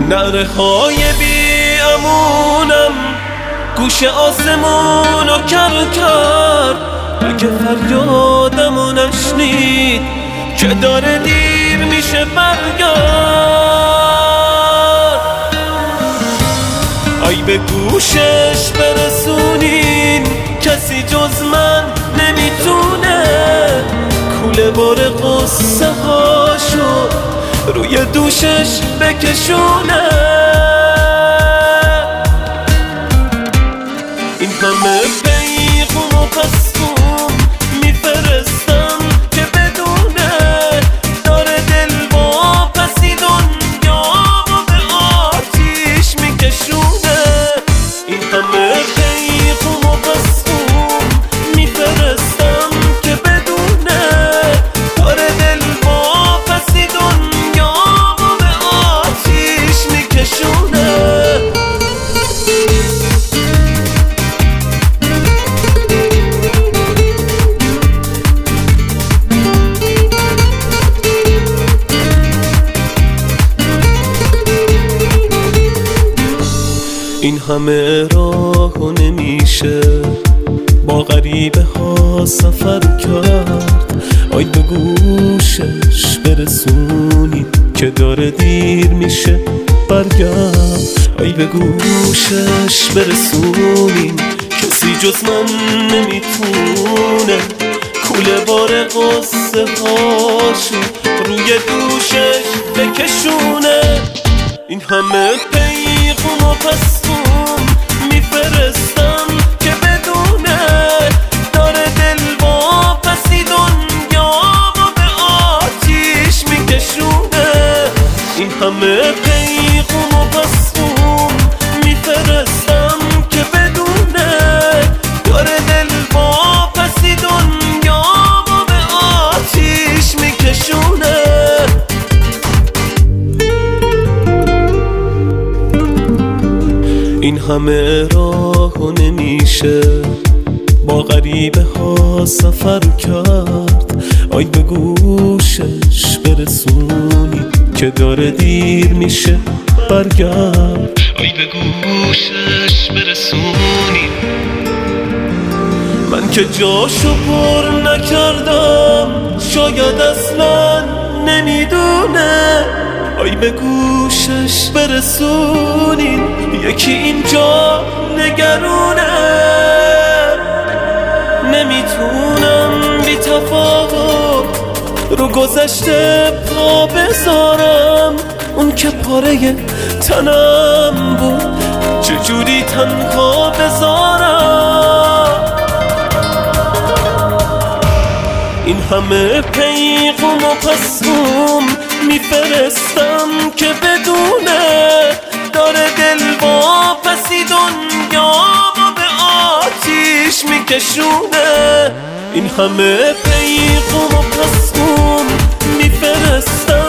نعره های بی امونم گوش آسمونو کر کرد. اگه فریادمو نشنید که داره دیر میشه برگرد. ای به گوشش برسونین کسی جز من نمیتونه کوله بار قصه هاشو روی دوشش بکشونه. این همه پیغام و پسخون میفرستم که بدونه داره دل واپسی دنیامو به آتیش میکشونه. این همه پیغام و پسخون میفرستم که بدونه داره دل واپسی دنیامو به آتیش میکشونه. این همه راهو نمیشه با غریبه ها سفر کرد. آی به گوشش برسونی که داره دیر میشه برگرد. آی به گوشش برسونی کسی جز من نمیتونه کوله بار قصه هاشو روی دوشش بکشونه. این همه پیغام و پسخون میفرستم که بدونه داره دل واپسی دنیامو به آتیش میکشونه. این همه پیغام و پسخون میفرستم که بدونه داره دل واپسی دنیامو به آتیش میکشونه. این همه راهو نمیشه با غریبه ها سفر کرد. آی به گوشش برسونی که داره دیر میشه برگرد. آی به گوشش برسونی من که جاشو پر نکردم شاید اصلا نمیدونه. آی به گوشش برسونین یکی اینجا نگرونه. نمیتونم بی تفاوت رو گذشته پا بذارم. اون که پاره تنم بود چجوری تنها بذارم. این همه پیغام و پسخون میفرستم که بدونه داره دل واپسی دنیامو به آتیش میکشونه. این همه پیغام و پسخون میفرستم